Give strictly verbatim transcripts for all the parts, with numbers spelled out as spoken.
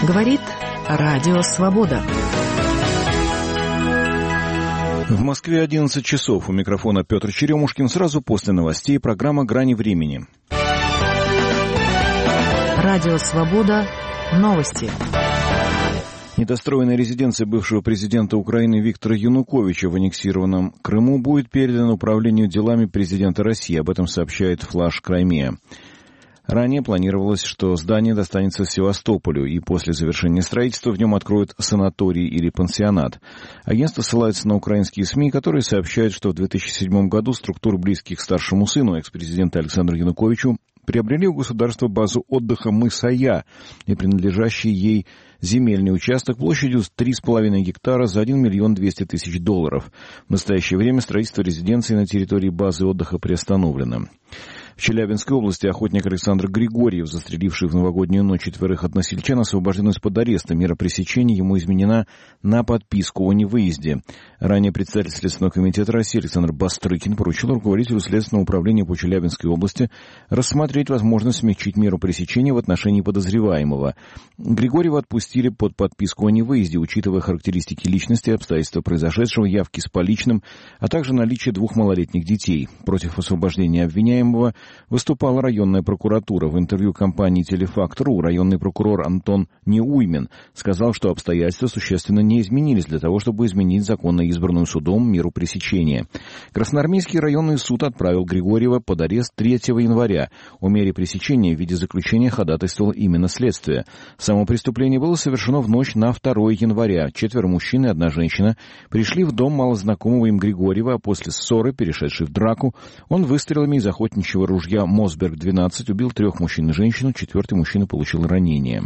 Говорит Радио Свобода. В Москве одиннадцать часов. У микрофона Петр Черемушкин. Сразу после новостей программа «Грани времени». Радио Свобода. Новости. Недостроенная резиденция бывшего президента Украины Виктора Януковича в аннексированном Крыму будет передана управлению делами президента России. Об этом сообщает «Флаш Краймея». Ранее планировалось, что здание достанется Севастополю, и после завершения строительства в нем откроют санаторий или пансионат. Агентство ссылается на украинские СМИ, которые сообщают, что в две тысячи седьмом году структуры, близких к старшему сыну экс-президента Александру Януковичу, приобрели у государства базу отдыха Мысая и принадлежащий ей земельный участок площадью три с половиной гектара за один миллион двести тысяч долларов. В настоящее время строительство резиденции на территории базы отдыха приостановлено. В Челябинской области охотник Александр Григорьев, застреливший в новогоднюю ночь четверых односельчан, освобожден из-под ареста. Мера пресечения ему изменена на подписку о невыезде. Ранее председатель Следственного комитета России Александр Бастрыкин поручил руководителю Следственного управления по Челябинской области рассмотреть возможность смягчить меру пресечения в отношении подозреваемого. Григорьева отпустили под подписку о невыезде, учитывая характеристики личности, обстоятельства произошедшего, явки с поличным, а также наличие двух малолетних детей. Против освобождения обвиняемого выступала районная прокуратура. В интервью компании «Телефакт.ру» районный прокурор Антон Неуймен сказал, что обстоятельства существенно не изменились для того, чтобы изменить законно избранную судом меру пресечения. Красноармейский районный суд отправил Григорьева под арест третьего января. О мере пресечения в виде заключения ходатайствовало именно следствие. Само преступление было совершено в ночь на второе января. Четверо мужчин и одна женщина пришли в дом малознакомого им Григорьева, а после ссоры, перешедшей в драку, он выстрелами из охотничьего ружья Мосберг двенадцать убил трех мужчин и женщину, четвертый мужчина получил ранение.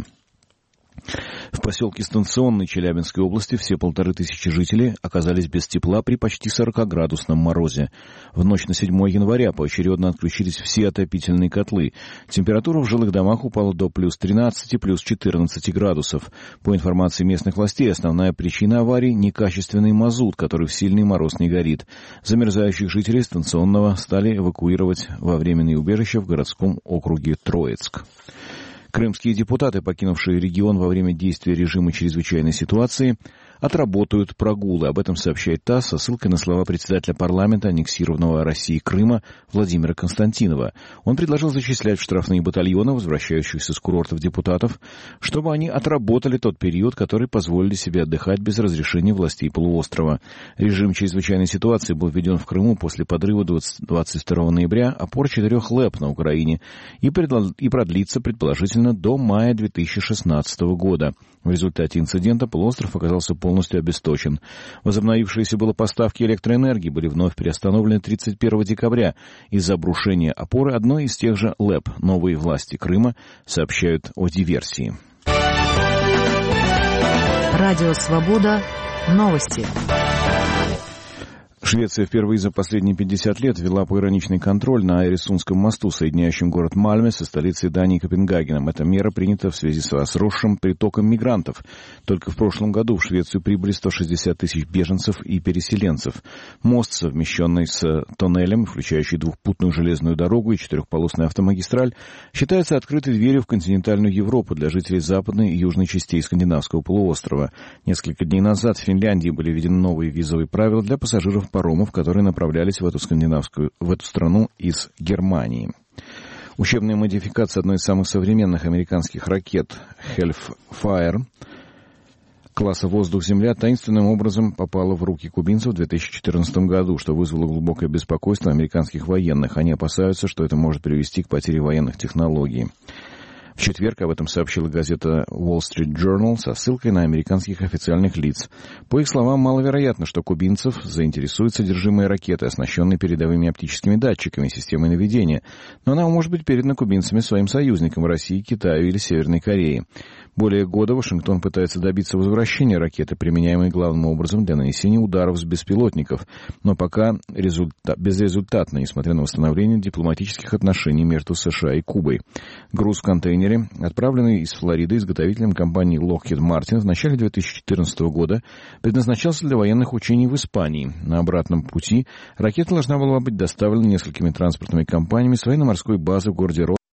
В поселке Станционный Челябинской области все полторы тысячи жителей оказались без тепла при почти сорокаградусном морозе. В ночь на седьмое января поочередно отключились все отопительные котлы. Температура в жилых домах упала до плюс тринадцати, плюс четырнадцати градусов. По информации местных властей, основная причина аварии – некачественный мазут, который в сильный мороз не горит. Замерзающих жителей Станционного стали эвакуировать во временные убежища в городском округе Троицк. Крымские депутаты, покинувшие регион во время действия режима чрезвычайной ситуации, отработают прогулы. Об этом сообщает ТАСС со ссылкой на слова председателя парламента аннексированного Россией Крыма Владимира Константинова. Он предложил зачислять в штрафные батальоны возвращающихся с курортов депутатов, чтобы они отработали тот период, который позволили себе отдыхать без разрешения властей полуострова. Режим чрезвычайной ситуации был введен в Крыму после подрыва двадцать второго ноября опор четырех ЛЭП на Украине и продлится предположительно до мая две тысячи шестнадцатого года. В результате инцидента полуостров оказался полностью обесточен. Возобновившиеся было поставки электроэнергии были вновь приостановлены тридцать первого декабря из-за обрушения опоры одной из тех же ЛЭП. Новые власти Крыма сообщают о диверсии. Радио Свобода. Новости. Швеция впервые за последние пятьдесят лет ввела пограничный контроль на Эресунском мосту, соединяющем город Мальме со столицей Дании Копенгагеном. Эта мера принята в связи с возросшим притоком мигрантов. Только в прошлом году в Швецию прибыли сто шестьдесят тысяч беженцев и переселенцев. Мост, совмещенный с тоннелем, включающий двухпутную железную дорогу и четырехполосную автомагистраль, считается открытой дверью в континентальную Европу для жителей западной и южной частей скандинавского полуострова. Несколько дней назад в Финляндии были введены новые визовые правила для пассажиров паромов, которые направлялись в эту скандинавскую, в эту страну из Германии. Учебная модификация одной из самых современных американских ракет Hellfire класса «Воздух-Земля» таинственным образом попала в руки кубинцев в две тысячи четырнадцатом году, что вызвало глубокое беспокойство американских военных. Они опасаются, что это может привести к потере военных технологий. В четверг об этом сообщила газета Wall Street Journal со ссылкой на американских официальных лиц. По их словам, маловероятно, что кубинцев заинтересует содержимое ракеты, оснащенной передовыми оптическими датчиками и системой наведения, но она может быть передана кубинцами своим союзникам России, Китаю или Северной Корее. Более года Вашингтон пытается добиться возвращения ракеты, применяемой главным образом для нанесения ударов с беспилотников, но пока результа... безрезультатно, несмотря на восстановление дипломатических отношений между США и Кубой. Груз в контейнере, отправленный из Флориды изготовителем компании Lockheed Martin в начале две тысячи четырнадцатого года, предназначался для военных учений в Испании. На обратном пути ракета должна была быть доставлена несколькими транспортными компаниями с военно-морской базы в городе